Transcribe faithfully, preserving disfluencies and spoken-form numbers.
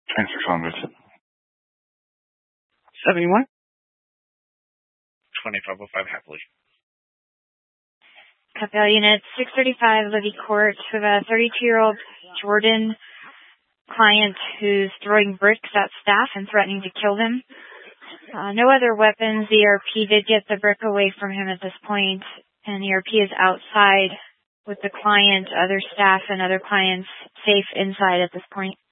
twenty-six hundred. seventy-one. twenty-five oh five happily. Capel Unit six thirty-five, Livy Court. We have a thirty-two-year-old Jordan client who's throwing bricks at staff and threatening to kill them. Uh, no other weapons. The E R P did get the brick away from him at this point, and the E R P is outside with the client, other staff, and other clients safe inside at this point.